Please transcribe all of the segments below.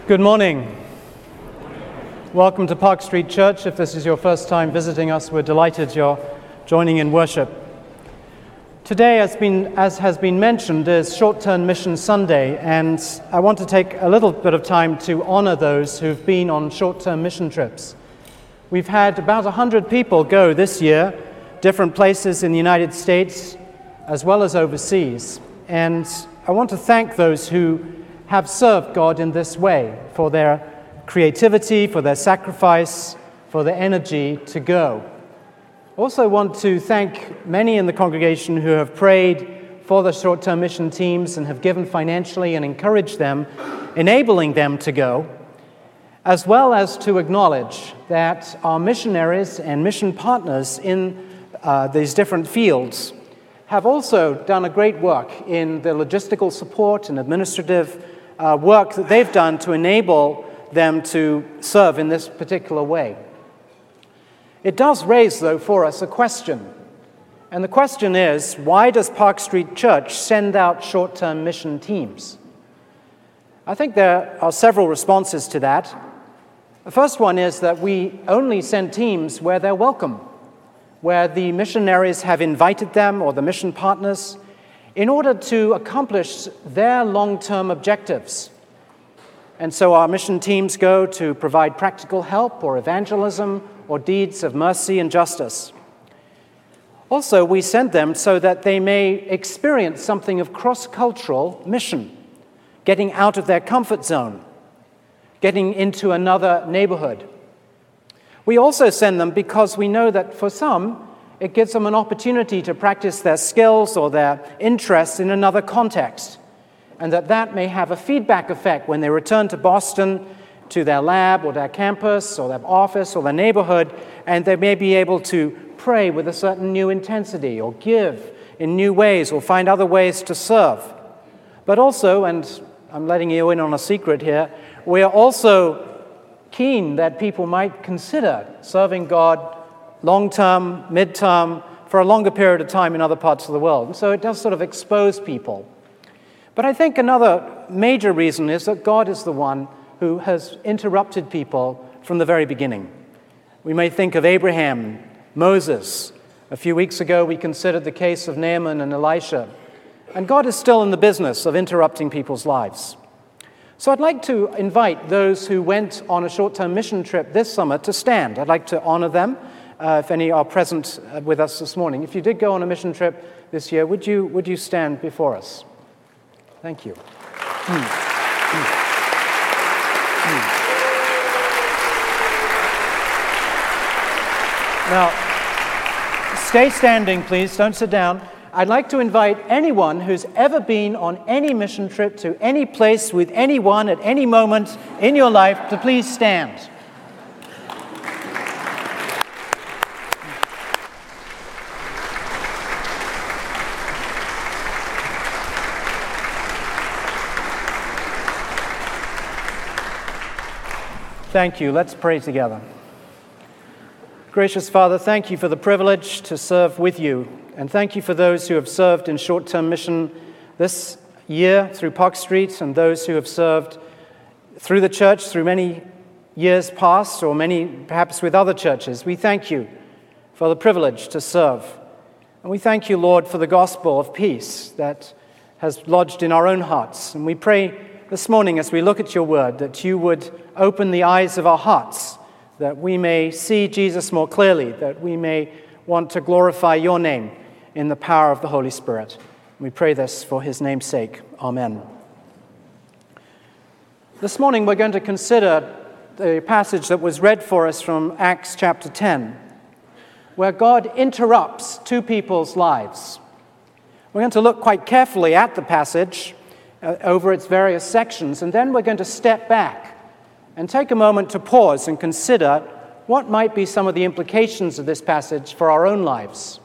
Good morning. Welcome to Park Street Church. If this is your first time visiting us, we're delighted you're joining in worship. Today, as has been mentioned, is Short-Term Mission Sunday, and I want to take a little bit of time to honor those who've been on short-term mission trips. We've had about 100 people go this year, different places in the United States as well as overseas, and I want to thank those who have served God in this way, for their creativity, for their sacrifice, for their energy to go. I also want to thank many in the congregation who have prayed for the short-term mission teams and have given financially and encouraged them, enabling them to go, as well as to acknowledge that our missionaries and mission partners in these different fields have also done a great work in the logistical support and administrative work that they've done to enable them to serve in this particular way. It does raise, though, for us a question. And the question is, why does Park Street Church send out short-term mission teams? I think there are several responses to that. The first one is that we only send teams where they're welcome, where the missionaries have invited them or the mission partners in order to accomplish their long-term objectives. And so our mission teams go to provide practical help or evangelism or deeds of mercy and justice. Also, we send them so that they may experience something of cross-cultural mission, getting out of their comfort zone, getting into another neighborhood. We also send them because we know that for some, it gives them an opportunity to practice their skills or their interests in another context, and that may have a feedback effect when they return to Boston, to their lab or their campus or their office or their neighborhood, and they may be able to pray with a certain new intensity or give in new ways or find other ways to serve. But also, and I'm letting you in on a secret here, we are also keen that people might consider serving God long-term, mid-term, for a longer period of time in other parts of the world. And so it does sort of expose people. But I think another major reason is that God is the one who has interrupted people from the very beginning. We may think of Abraham, Moses. A few weeks ago, we considered the case of Naaman and Elisha. And God is still in the business of interrupting people's lives. So I'd like to invite those who went on a short-term mission trip this summer to stand. I'd like to honor them. If any are present with us this morning. If you did go on a mission trip this year, would you stand before us? Thank you. Now, stay standing, please. Don't sit down. I'd like to invite anyone who's ever been on any mission trip to any place with anyone at any moment in your life to please stand. Thank you. Let's pray together. Gracious Father, thank you for the privilege to serve with you, and thank you for those who have served in short-term mission this year through Park Street, and those who have served through the church through many years past, or many perhaps with other churches. We thank you for the privilege to serve. And we thank you, Lord, for the gospel of peace that has lodged in our own hearts. And we pray this morning, as we look at your word, that you would open the eyes of our hearts, that we may see Jesus more clearly, that we may want to glorify your name in the power of the Holy Spirit. We pray this for his name's sake. Amen. This morning we're going to consider the passage that was read for us from Acts chapter 10, where God interrupts two people's lives. We're going to look quite carefully at the passage over its various sections, and then we're going to step back and take a moment to pause and consider what might be some of the implications of this passage for our own lives.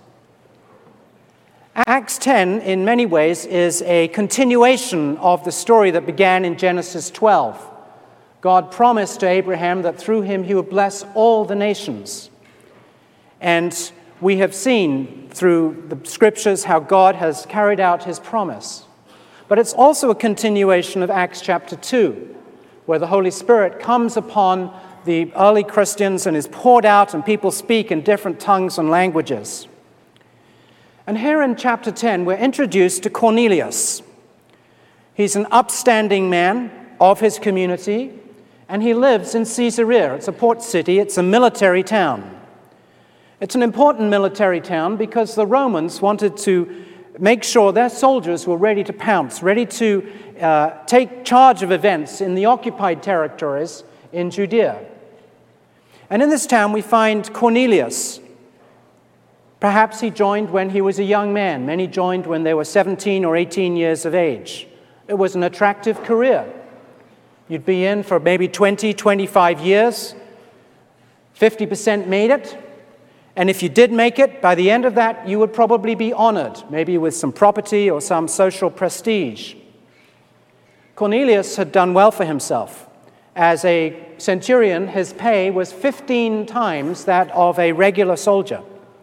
Acts 10, in many ways, is a continuation of the story that began in Genesis 12. God promised to Abraham that through him he would bless all the nations. And we have seen through the scriptures how God has carried out his promise. But it's also a continuation of Acts chapter 2, where the Holy Spirit comes upon the early Christians and is poured out, and people speak in different tongues and languages. And here in chapter 10, we're introduced to Cornelius. He's an upstanding man of his community, and he lives in Caesarea. It's a port city, it's a military town. It's an important military town because the Romans wanted to make sure their soldiers were ready to pounce, ready to take charge of events in the occupied territories in Judea. And in this town we find Cornelius. Perhaps he joined when he was a young man. Many joined when they were 17 or 18 years of age. It was an attractive career. You'd be in for maybe 20, 25 years. 50% made it. And if you did make it, by the end of that, you would probably be honored, maybe with some property or some social prestige. Cornelius had done well for himself. As a centurion, his pay was 15 times that of a regular soldier.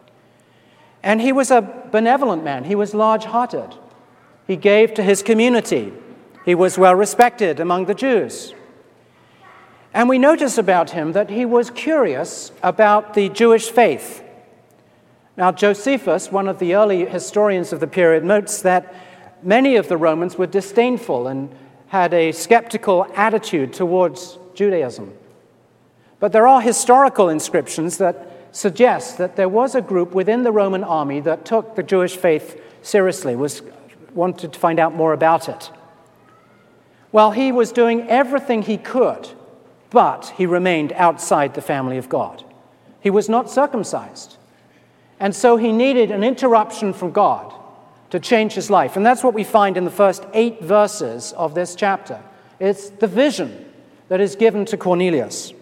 And he was a benevolent man. He was large-hearted. He gave to his community. He was well respected among the Jews. And we notice about him that he was curious about the Jewish faith. Now, Josephus, one of the early historians of the period, notes that many of the Romans were disdainful and had a skeptical attitude towards Judaism. But there are historical inscriptions that suggest that there was a group within the Roman army that took the Jewish faith seriously, wanted to find out more about it. Well, he was doing everything he could, but he remained outside the family of God. He was not circumcised. And so he needed an interruption from God to change his life. And that's what we find in the first 8 verses of this chapter. It's the vision that is given to Cornelius.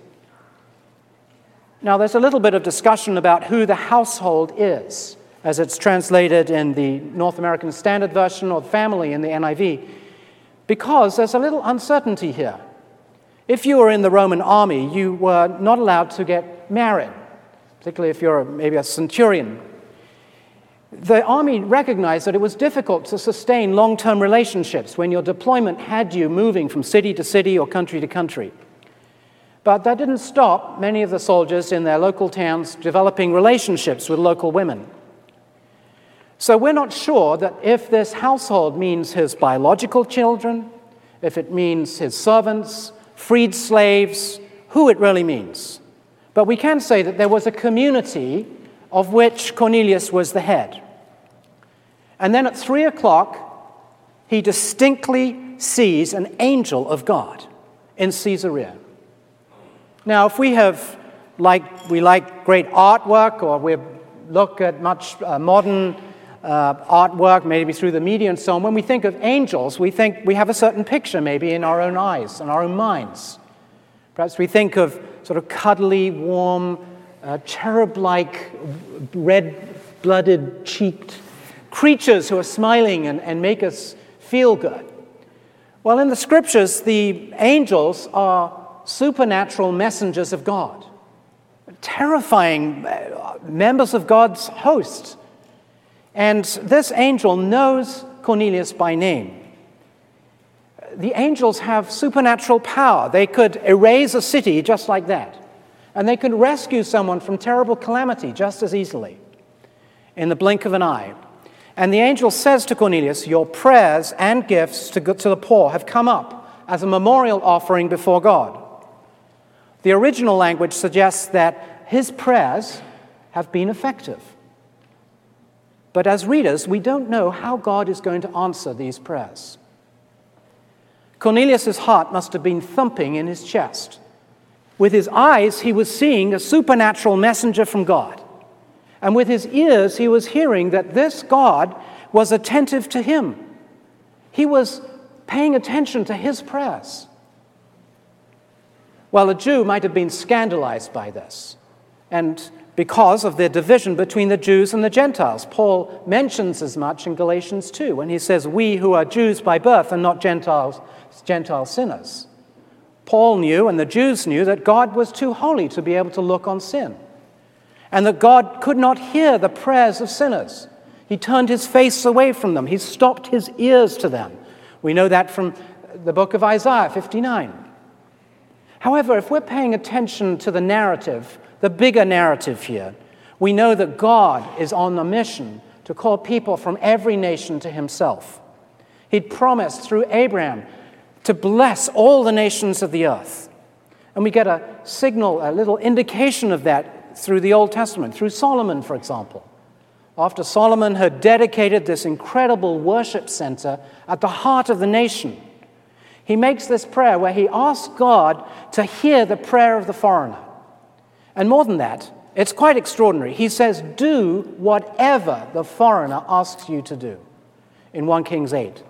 Now, there's a little bit of discussion about who the household is, as it's translated in the North American Standard Version, or family in the NIV, because there's a little uncertainty here. If you were in the Roman army, you were not allowed to get married, particularly if you're maybe a centurion. The army recognized that it was difficult to sustain long-term relationships when your deployment had you moving from city to city or country to country. But that didn't stop many of the soldiers in their local towns developing relationships with local women. So we're not sure that if this household means his biological children, if it means his servants, freed slaves, who it really means. But we can say that there was a community of which Cornelius was the head. And then at 3 o'clock, he distinctly sees an angel of God in Caesarea. Now, if we like great artwork, or we look at much modern artwork, maybe through the media and so on, when we think of angels, we think we have a certain picture maybe in our own eyes and our own minds. Perhaps we think of sort of cuddly, warm, cherub-like, red-blooded, cheeked creatures who are smiling and make us feel good. Well, in the scriptures, the angels are supernatural messengers of God, terrifying members of God's host. And this angel knows Cornelius by name. The angels have supernatural power. They could erase a city just like that. And they could rescue someone from terrible calamity just as easily in the blink of an eye. And the angel says to Cornelius, your prayers and gifts to the poor have come up as a memorial offering before God. The original language suggests that his prayers have been effective. But as readers, we don't know how God is going to answer these prayers. Cornelius' heart must have been thumping in his chest. With his eyes, he was seeing a supernatural messenger from God. And with his ears, he was hearing that this God was attentive to him. He was paying attention to his prayers. Well, a Jew might have been scandalized by this, and because of the division between the Jews and the Gentiles. Paul mentions as much in Galatians 2 when he says, we who are Jews by birth and not Gentile sinners. Paul knew, and the Jews knew, that God was too holy to be able to look on sin, and that God could not hear the prayers of sinners. He turned his face away from them. He stopped his ears to them. We know that from the book of Isaiah 59. However, if we're paying attention to the narrative, the bigger narrative here, we know that God is on a mission to call people from every nation to himself. He'd promised through Abraham to bless all the nations of the earth. And we get a signal, a little indication of that through the Old Testament, through Solomon, for example. After Solomon had dedicated this incredible worship center at the heart of the nation, he makes this prayer where he asks God to hear the prayer of the foreigner. And more than that, it's quite extraordinary. He says, do whatever the foreigner asks you to do, in 1 Kings 8.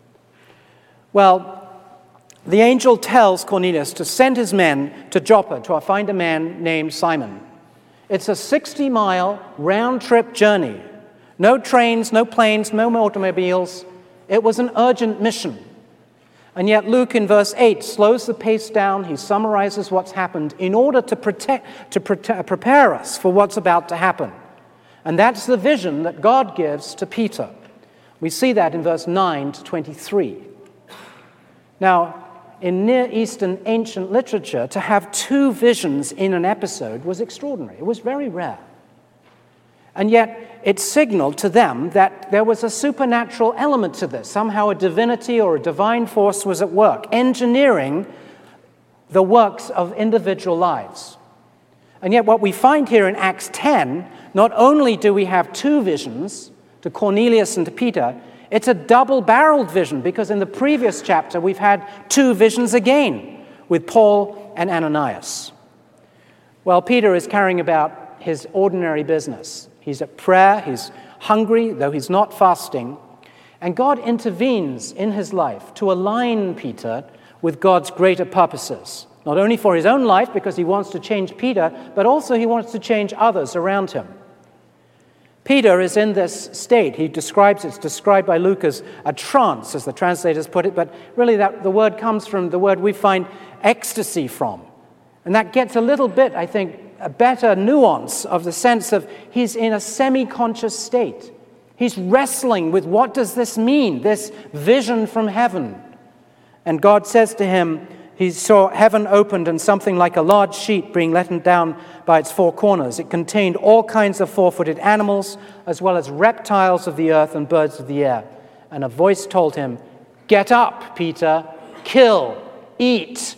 Well, the angel tells Cornelius to send his men to Joppa to find a man named Simon. It's a 60-mile round-trip journey. No trains, no planes, no automobiles. It was an urgent mission. And yet Luke in verse 8 slows the pace down. He summarizes what's happened in order to prepare us for what's about to happen. And that's the vision that God gives to Peter. We see that in verse 9 to 23. Now, in Near Eastern ancient literature, to have two visions in an episode was extraordinary. It was very rare. And yet, it signaled to them that there was a supernatural element to this. Somehow a divinity or a divine force was at work, engineering the works of individual lives. And yet what we find here in Acts 10, not only do we have two visions, to Cornelius and to Peter, it's a double-barreled vision, because in the previous chapter we've had two visions again with Paul and Ananias. Well, Peter is carrying about his ordinary business. He's at prayer, he's hungry, though he's not fasting, and God intervenes in his life to align Peter with God's greater purposes, not only for his own life, because he wants to change Peter, but also he wants to change others around him. Peter is in this state. It's described by Luke as a trance, as the translators put it, but really the word comes from the word we find ecstasy from. And that gets a little bit, I think, a better nuance of the sense of he's in a semi-conscious state. He's wrestling with, what does this mean, this vision from heaven? And God says to him, he saw heaven opened and something like a large sheet being let down by its four corners. It contained all kinds of four-footed animals, as well as reptiles of the earth and birds of the air. And a voice told him, "Get up, Peter, kill, eat."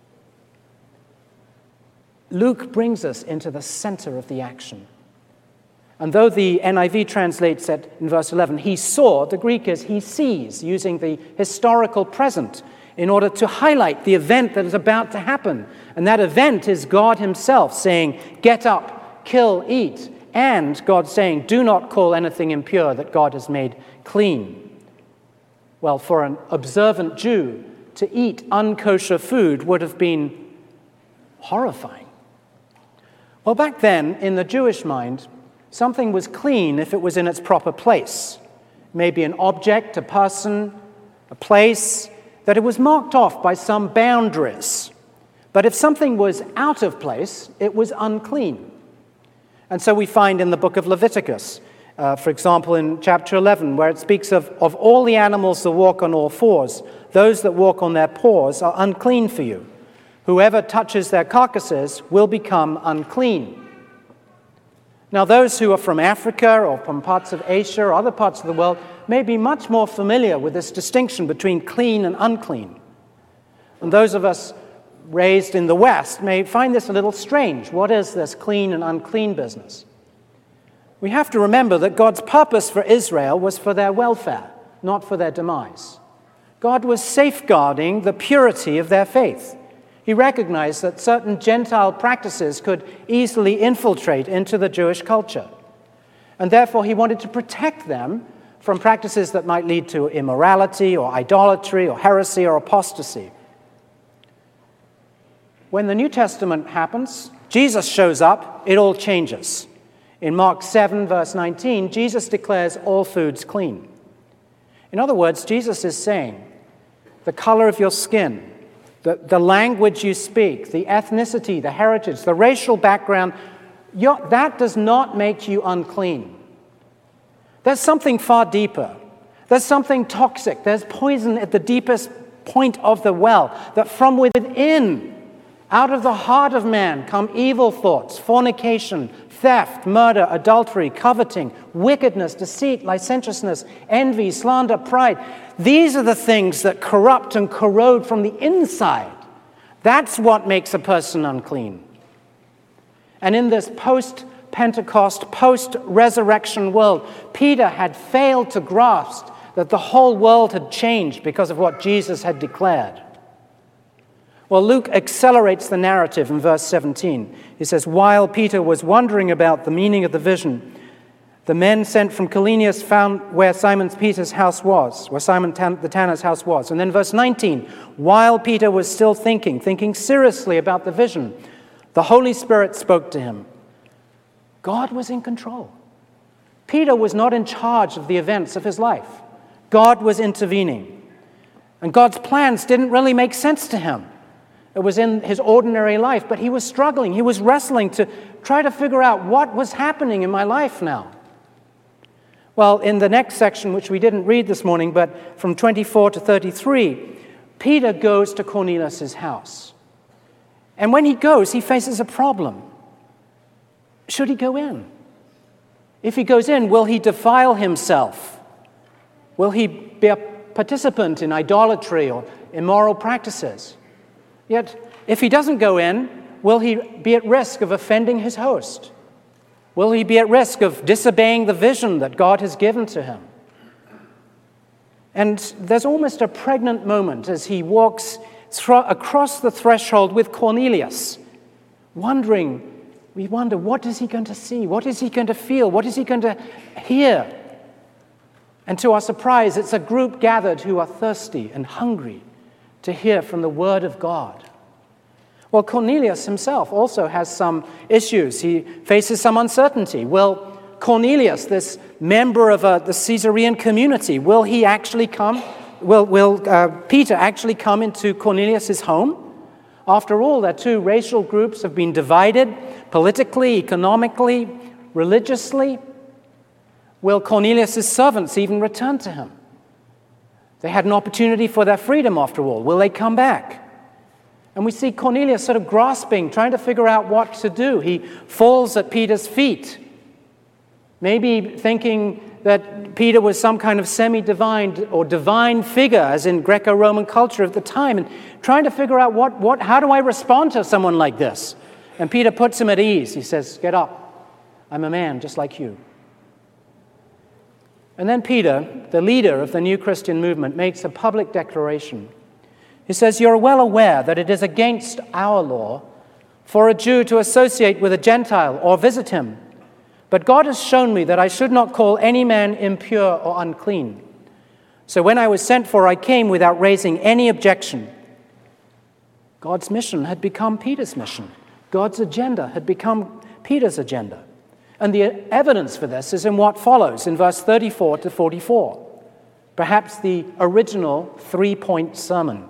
Luke brings us into the center of the action. And though the NIV translates it in verse 11, he saw, the Greek is he sees, using the historical present in order to highlight the event that is about to happen. And that event is God himself saying, "Get up, kill, eat." And God saying, "Do not call anything impure that God has made clean." Well, for an observant Jew, to eat unkosher food would have been horrifying. Well, back then, in the Jewish mind, something was clean if it was in its proper place. Maybe an object, a person, a place, that it was marked off by some boundaries. But if something was out of place, it was unclean. And so we find in the book of Leviticus, for example, in chapter 11, where it speaks of all the animals that walk on all fours, those that walk on their paws are unclean for you. Whoever touches their carcasses will become unclean. Now, those who are from Africa or from parts of Asia or other parts of the world may be much more familiar with this distinction between clean and unclean. And those of us raised in the West may find this a little strange. What is this clean and unclean business? We have to remember that God's purpose for Israel was for their welfare, not for their demise. God was safeguarding the purity of their faith. He recognized that certain Gentile practices could easily infiltrate into the Jewish culture. And therefore, he wanted to protect them from practices that might lead to immorality or idolatry or heresy or apostasy. When the New Testament happens, Jesus shows up, it all changes. In Mark 7, verse 19, Jesus declares all foods clean. In other words, Jesus is saying, the color of your skin, the language you speak, the ethnicity, the heritage, the racial background, that does not make you unclean. There's something far deeper. There's something toxic. There's poison at the deepest point of the well, that from within Out of the heart of man come evil thoughts, fornication, theft, murder, adultery, coveting, wickedness, deceit, licentiousness, envy, slander, pride. These are the things that corrupt and corrode from the inside. That's what makes a person unclean. And in this post-Pentecost, post-resurrection world, Peter had failed to grasp that the whole world had changed because of what Jesus had declared. Well, Luke accelerates the narrative in verse 17. He says, while Peter was wondering about the meaning of the vision, the men sent from Cornelius found where Simon Peter's house was, where Simon the tanner's house was. And then verse 19, while Peter was still thinking seriously about the vision, the Holy Spirit spoke to him. God was in control. Peter was not in charge of the events of his life. God was intervening. And God's plans didn't really make sense to him. It was in his ordinary life, but he was struggling. He was wrestling to try to figure out what was happening in my life now. Well, in the next section, which we didn't read this morning, but from 24 to 33, Peter goes to Cornelius' house. And when he goes, he faces a problem. Should he go in? If he goes in, will he defile himself? Will he be a participant in idolatry or immoral practices? Yet, if he doesn't go in, will he be at risk of offending his host? Will he be at risk of disobeying the vision that God has given to him? And there's almost a pregnant moment as he walks across the threshold with Cornelius, we wonder, what is he going to see? What is he going to feel? What is he going to hear? And to our surprise, it's a group gathered who are thirsty and hungry to hear from the Word of God. Well, Cornelius himself also has some issues. He faces some uncertainty. Will Cornelius, this member of the Caesarean community, will he actually come? Will Peter actually come into Cornelius' home? After all, their two racial groups have been divided politically, economically, religiously. Will Cornelius' servants even return to him? They had an opportunity for their freedom after all. Will they come back? And we see Cornelius sort of grasping, trying to figure out what to do. He falls at Peter's feet, maybe thinking that Peter was some kind of semi-divine or divine figure, as in Greco-Roman culture of the time, and trying to figure out how do I respond to someone like this? And Peter puts him at ease. He says, get up. I'm a man just like you. And then Peter, the leader of the new Christian movement, makes a public declaration. He says, you're well aware that it is against our law for a Jew to associate with a Gentile or visit him. But God has shown me that I should not call any man impure or unclean. So when I was sent for, I came without raising any objection. God's mission had become Peter's mission. God's agenda had become Peter's agenda. And the evidence for this is in what follows in verse 34 to 44, perhaps the original 3-point sermon.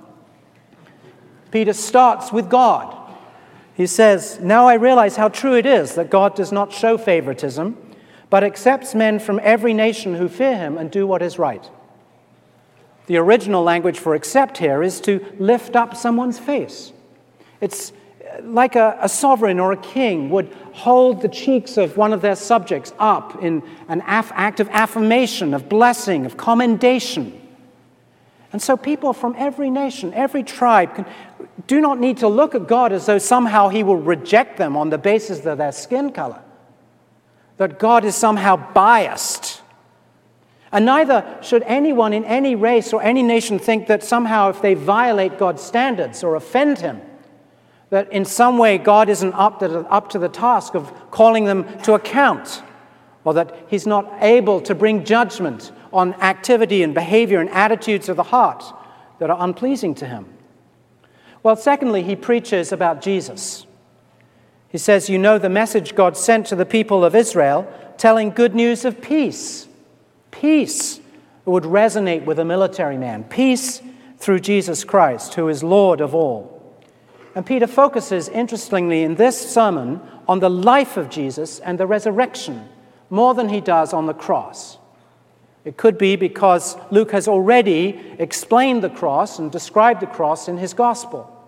Peter starts with God. He says, now I realize how true it is that God does not show favoritism, but accepts men from every nation who fear him and do what is right. The original language for accept here is to lift up someone's face. It's like a sovereign or a king would hold the cheeks of one of their subjects up in an act of affirmation, of blessing, of commendation. And so people from every nation, every tribe, do not need to look at God as though somehow he will reject them on the basis of their skin color, that God is somehow biased. And neither should anyone in any race or any nation think that somehow if they violate God's standards or offend him, that in some way God isn't up to the task of calling them to account, or that he's not able to bring judgment on activity and behavior and attitudes of the heart that are unpleasing to him. Well, secondly, he preaches about Jesus. He says, you know the message God sent to the people of Israel, telling good news of peace. Peace. It would resonate with a military man. Peace through Jesus Christ, who is Lord of all. And Peter focuses, interestingly, in this sermon on the life of Jesus and the resurrection more than he does on the cross. It could be because Luke has already explained the cross and described the cross in his gospel.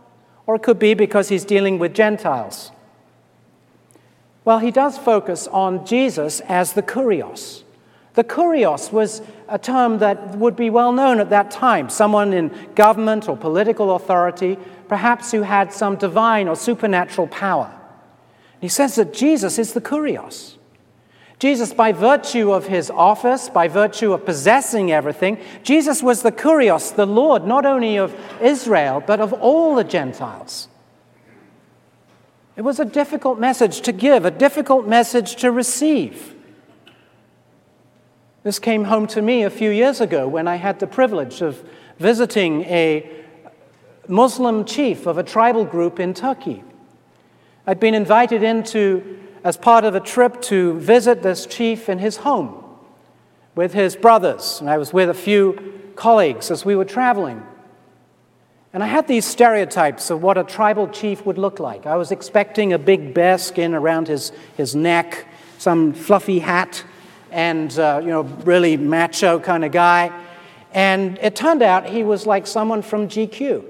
Or it could be because he's dealing with Gentiles. Well, he does focus on Jesus as the Kurios. The Kurios was a term that would be well known at that time, someone in government or political authority, perhaps who had some divine or supernatural power. He says that Jesus is the Kurios. Jesus, by virtue of his office, by virtue of possessing everything, Jesus was the Kurios, the Lord, not only of Israel, but of all the Gentiles. It was a difficult message to give, a difficult message to receive. This came home to me a few years ago when I had the privilege of visiting a Muslim chief of a tribal group in Turkey. I'd been invited as part of a trip to visit this chief in his home with his brothers, and I was with a few colleagues as we were traveling. And I had these stereotypes of what a tribal chief would look like. I was expecting a big bearskin around his neck, some fluffy hat, and really macho kind of guy. And it turned out he was like someone from GQ.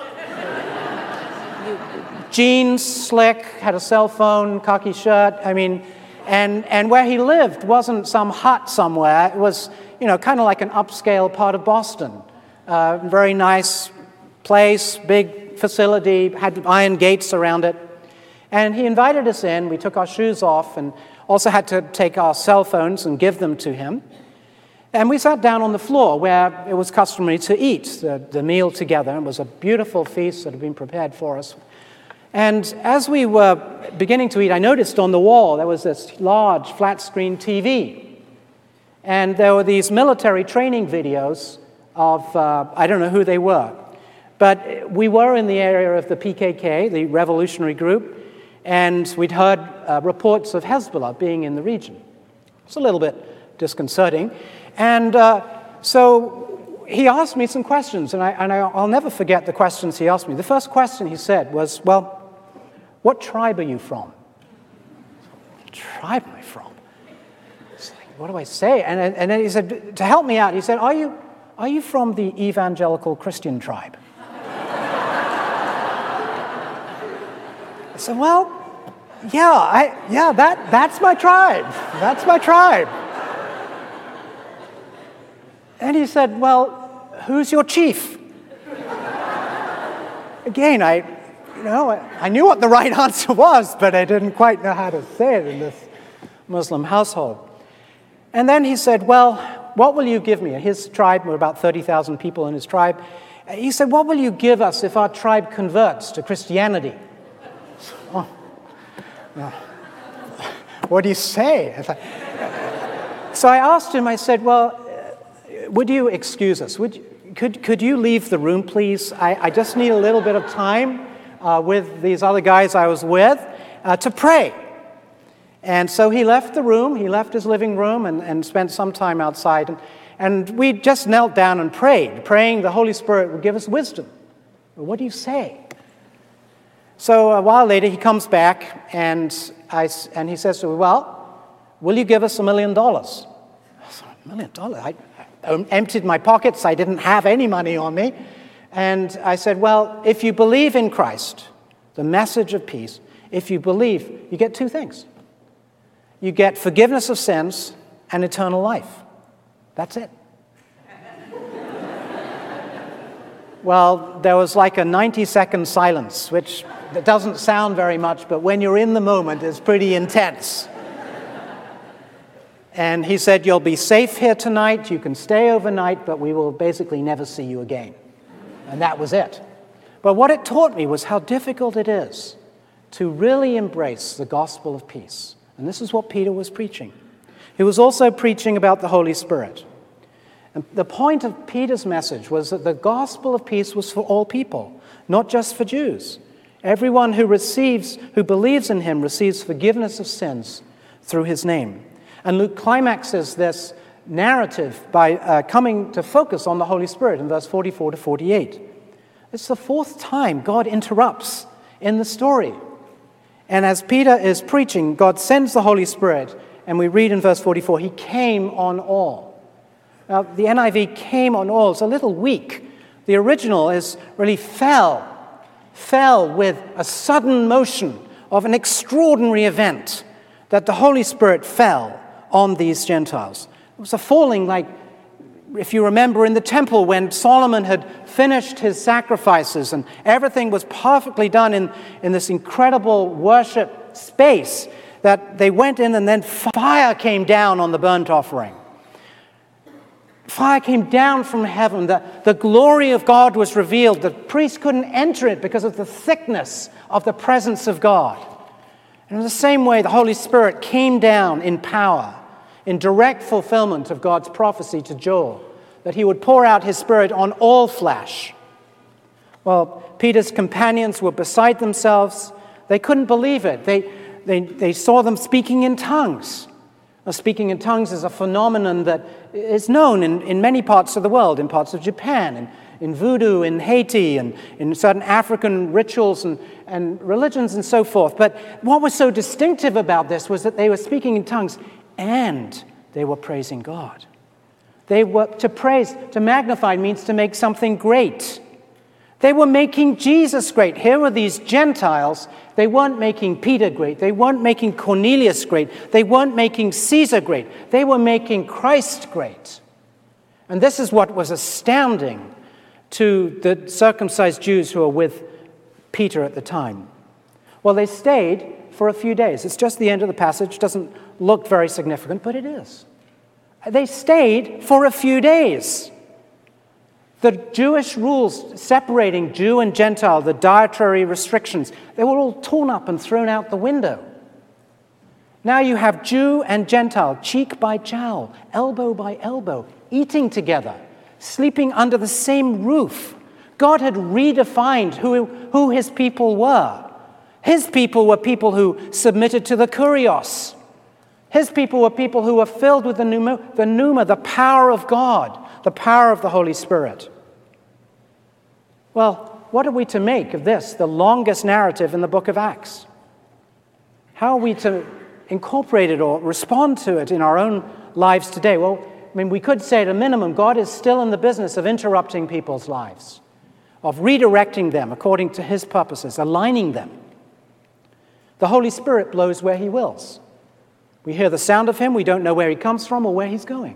Jeans, slick, had a cell phone, khaki shirt. And where he lived wasn't some hut somewhere. It was, kind of like an upscale part of Boston. Very nice place, big facility, had iron gates around it. And he invited us in. We took our shoes off and also had to take our cell phones and give them to him. And we sat down on the floor where it was customary to eat the meal together. It was a beautiful feast that had been prepared for us. And as we were beginning to eat, I noticed on the wall there was this large flat-screen TV. And there were these military training videos of, I don't know who they were, but we were in the area of the PKK, the revolutionary group, and we'd heard reports of Hezbollah being in the region. It's a little bit disconcerting. And so he asked me some questions, and I'll never forget the questions he asked me. The first question he said was, well, what tribe are you from? What tribe am I from? It's like, what do I say? And then he said, to help me out, he said, are you from the evangelical Christian tribe? I said, well, that's my tribe. That's my tribe. And he said, well, who's your chief? Again, I knew what the right answer was, but I didn't quite know how to say it in this Muslim household. And then he said, well, what will you give me? His tribe, were about 30,000 people in his tribe. He said, what will you give us if our tribe converts to Christianity? Oh, what do you say? So I asked him, I said, well, would you excuse us? Could you leave the room, please? I just need a little bit of time with these other guys I was with to pray. And so he left the room, he left his living room and spent some time outside. And we just knelt down and prayed, praying the Holy Spirit would give us wisdom. What do you say? So a while later he comes back and he says to me, well, will you give us $1 million? I said, $1 million? I emptied my pockets, I didn't have any money on me. And I said, well, if you believe in Christ, the message of peace, if you believe, you get two things. You get forgiveness of sins and eternal life. That's it. Well, there was like a 90-second silence, which doesn't sound very much, but when you're in the moment, it's pretty intense. And he said, you'll be safe here tonight, you can stay overnight, but we will basically never see you again. And that was it. But what it taught me was how difficult it is to really embrace the gospel of peace. And this is what Peter was preaching. He was also preaching about the Holy Spirit. And the point of Peter's message was that the gospel of peace was for all people, not just for Jews. Everyone who believes in him receives forgiveness of sins through his name. And Luke climaxes this narrative by coming to focus on the Holy Spirit in verse 44 to 48. It's the fourth time God interrupts in the story. And as Peter is preaching, God sends the Holy Spirit, and we read in verse 44, he came on all. Now, the NIV came on all. It's a little weak. The original is really fell. fell with a sudden motion of an extraordinary event, that the Holy Spirit fell on these Gentiles. It was a falling like, if you remember in the temple when Solomon had finished his sacrifices and everything was perfectly done in this incredible worship space, that they went in and then fire came down on the burnt offering. Fire came down from heaven. The glory of God was revealed. The priest couldn't enter it because of the thickness of the presence of God. And in the same way, the Holy Spirit came down in power, in direct fulfillment of God's prophecy to Joel, that he would pour out his Spirit on all flesh. Well, Peter's companions were beside themselves. They couldn't believe it. They saw them speaking in tongues. Now, speaking in tongues is a phenomenon that is known in many parts of the world, in parts of Japan, and in voodoo, in Haiti, and in certain African rituals and religions and so forth. But what was so distinctive about this was that they were speaking in tongues and they were praising God. They were to praise, to magnify means to make something great. They were making Jesus great. Here were these Gentiles. They weren't making Peter great. They weren't making Cornelius great. They weren't making Caesar great. They were making Christ great. And this is what was astounding to the circumcised Jews who were with Peter at the time. Well, they stayed for a few days. It's just the end of the passage. It doesn't look very significant, but it is. They stayed for a few days. The Jewish rules separating Jew and Gentile, the dietary restrictions, they were all torn up and thrown out the window. Now you have Jew and Gentile, cheek by jowl, elbow by elbow, eating together, sleeping under the same roof. God had redefined who his people were. His people were people who submitted to the kurios. His people were people who were filled with the pneuma, the power of God, the power of the Holy Spirit. Well, what are we to make of this, the longest narrative in the book of Acts? How are we to incorporate it or respond to it in our own lives today? Well, we could say at a minimum, God is still in the business of interrupting people's lives, of redirecting them according to his purposes, aligning them. The Holy Spirit blows where he wills. We hear the sound of him, we don't know where he comes from or where he's going.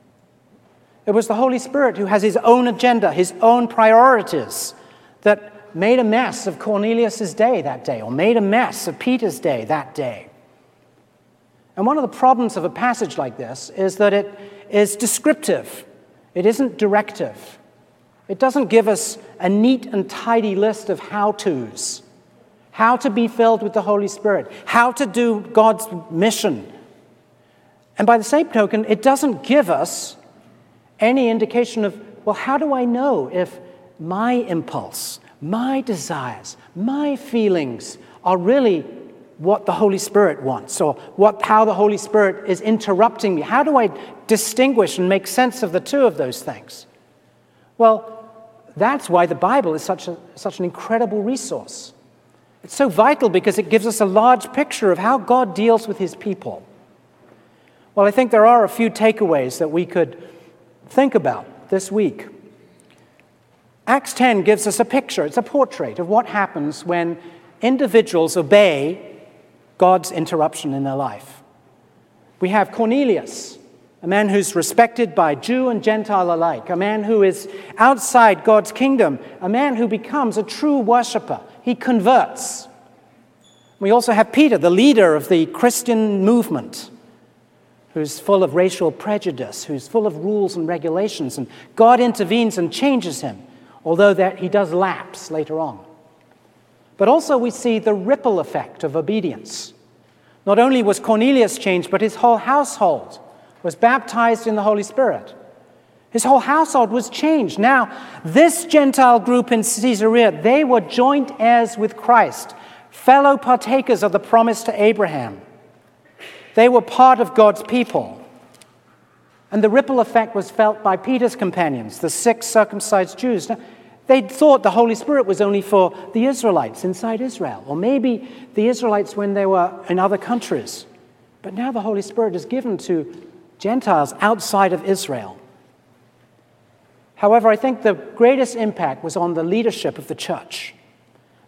It was the Holy Spirit who has his own agenda, his own priorities, that made a mess of Cornelius' day that day, or made a mess of Peter's day that day. And one of the problems of a passage like this is that it is descriptive. It isn't directive. It doesn't give us a neat and tidy list of how-tos. How to be filled with the Holy Spirit, how to do God's mission. And by the same token, it doesn't give us any indication of, well, how do I know if my impulse, my desires, my feelings are really what the Holy Spirit wants, or how the Holy Spirit is interrupting me? How do I distinguish and make sense of the two of those things? Well, that's why the Bible is such an incredible resource. It's so vital because it gives us a large picture of how God deals with his people. Well, I think there are a few takeaways that we could think about this week. Acts 10 gives us a picture, it's a portrait of what happens when individuals obey God's interruption in their life. We have Cornelius, a man who's respected by Jew and Gentile alike, a man who is outside God's kingdom, a man who becomes a true worshiper. He converts. We also have Peter, the leader of the Christian movement, who's full of racial prejudice, who's full of rules and regulations, and God intervenes and changes him, although that he does lapse later on. But also we see the ripple effect of obedience. Not only was Cornelius changed, but his whole household was baptized in the Holy Spirit. His whole household was changed. Now, this Gentile group in Caesarea, they were joint heirs with Christ, fellow partakers of the promise to Abraham. They were part of God's people. And the ripple effect was felt by Peter's companions, the 6 circumcised Jews. Now, they thought the Holy Spirit was only for the Israelites inside Israel, or maybe the Israelites when they were in other countries. But now the Holy Spirit is given to Gentiles outside of Israel. However, I think the greatest impact was on the leadership of the church.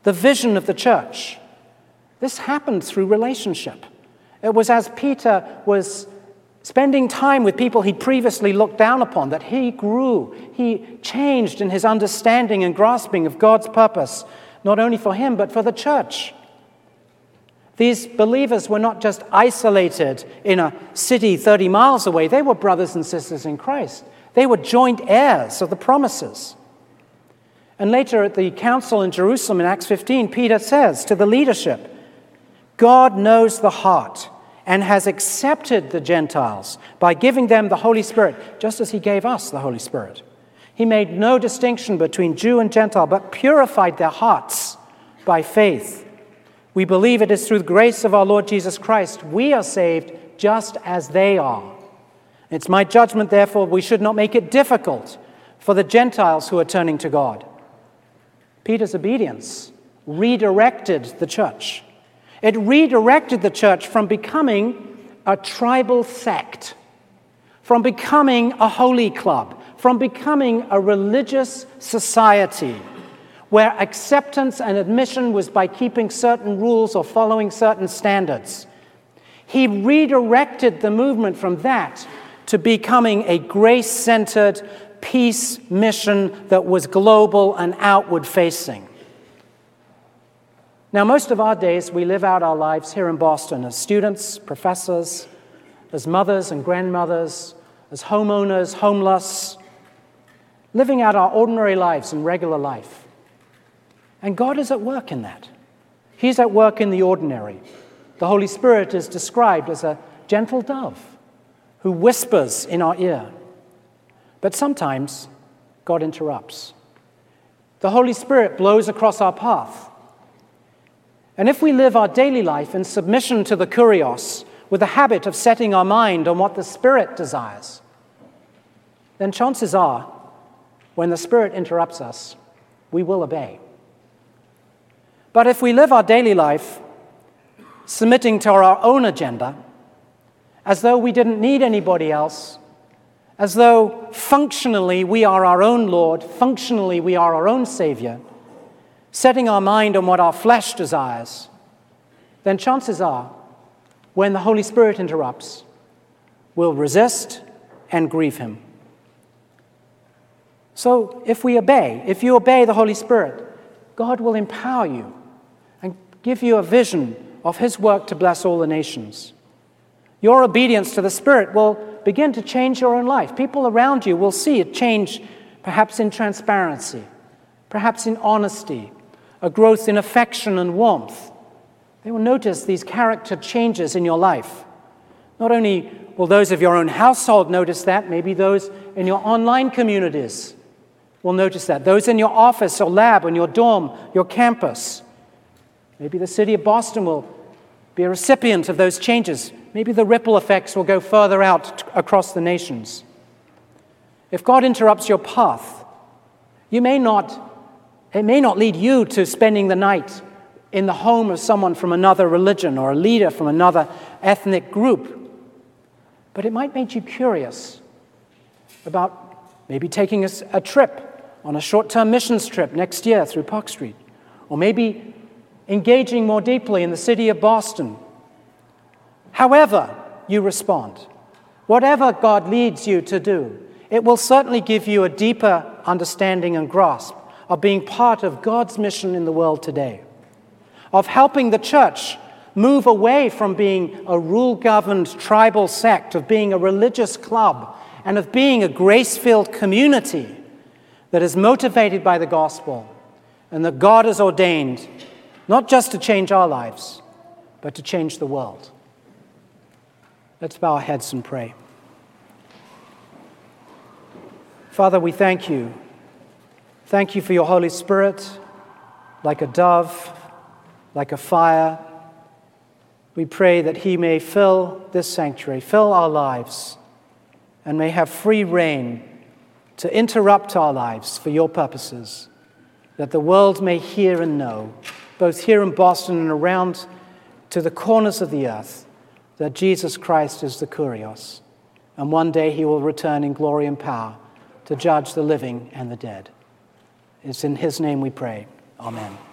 the vision of the church. This happened through relationship. It was as Peter was spending time with people he'd previously looked down upon that he grew. He changed in his understanding and grasping of God's purpose, not only for him, but for the church. These believers were not just isolated in a city 30 miles away. They were brothers and sisters in Christ. They were joint heirs of the promises. And later at the council in Jerusalem in Acts 15, Peter says to the leadership, God knows the heart and has accepted the Gentiles by giving them the Holy Spirit, just as he gave us the Holy Spirit. He made no distinction between Jew and Gentile, but purified their hearts by faith. We believe it is through the grace of our Lord Jesus Christ we are saved just as they are. It's my judgment, therefore, we should not make it difficult for the Gentiles who are turning to God. Peter's obedience redirected the church. It redirected the church from becoming a tribal sect, from becoming a holy club, from becoming a religious society where acceptance and admission was by keeping certain rules or following certain standards. He redirected the movement from that to becoming a grace-centered peace mission that was global and outward-facing. Now, most of our days, we live out our lives here in Boston as students, professors, as mothers and grandmothers, as homeowners, homeless, living out our ordinary lives and regular life. And God is at work in that. He's at work in the ordinary. The Holy Spirit is described as a gentle dove who whispers in our ear. But sometimes God interrupts. The Holy Spirit blows across our path. And if we live our daily life in submission to the Kurios, with a habit of setting our mind on what the Spirit desires, then chances are, when the Spirit interrupts us, we will obey. But if we live our daily life submitting to our own agenda, as though we didn't need anybody else, as though functionally we are our own Lord, functionally we are our own Savior, setting our mind on what our flesh desires, then chances are, when the Holy Spirit interrupts, we'll resist and grieve him. So if you obey the Holy Spirit, God will empower you and give you a vision of his work to bless all the nations. Your obedience to the Spirit will begin to change your own life. People around you will see it change, perhaps in transparency, perhaps in honesty, a growth in affection and warmth. They will notice these character changes in your life. Not only will those of your own household notice that, maybe those in your online communities will notice that. Those in your office or lab, in your dorm, your campus. Maybe the city of Boston will be a recipient of those changes. Maybe the ripple effects will go further out across the nations. If God interrupts your path, it may not lead you to spending the night in the home of someone from another religion or a leader from another ethnic group, but it might make you curious about maybe taking a trip on a short-term missions trip next year through Park Street, or maybe engaging more deeply in the city of Boston. However you respond, whatever God leads you to do, it will certainly give you a deeper understanding and grasp of being part of God's mission in the world today, of helping the church move away from being a rule-governed tribal sect, of being a religious club, and of being a grace-filled community that is motivated by the gospel and that God has ordained not just to change our lives, but to change the world. Let's bow our heads and pray. Father, we thank you. Thank you for your Holy Spirit, like a dove, like a fire. We pray that he may fill this sanctuary, fill our lives, and may have free reign to interrupt our lives for your purposes, that the world may hear and know, both here in Boston and around to the corners of the earth, that Jesus Christ is the Kurios, and one day he will return in glory and power to judge the living and the dead. It's in his name we pray. Amen.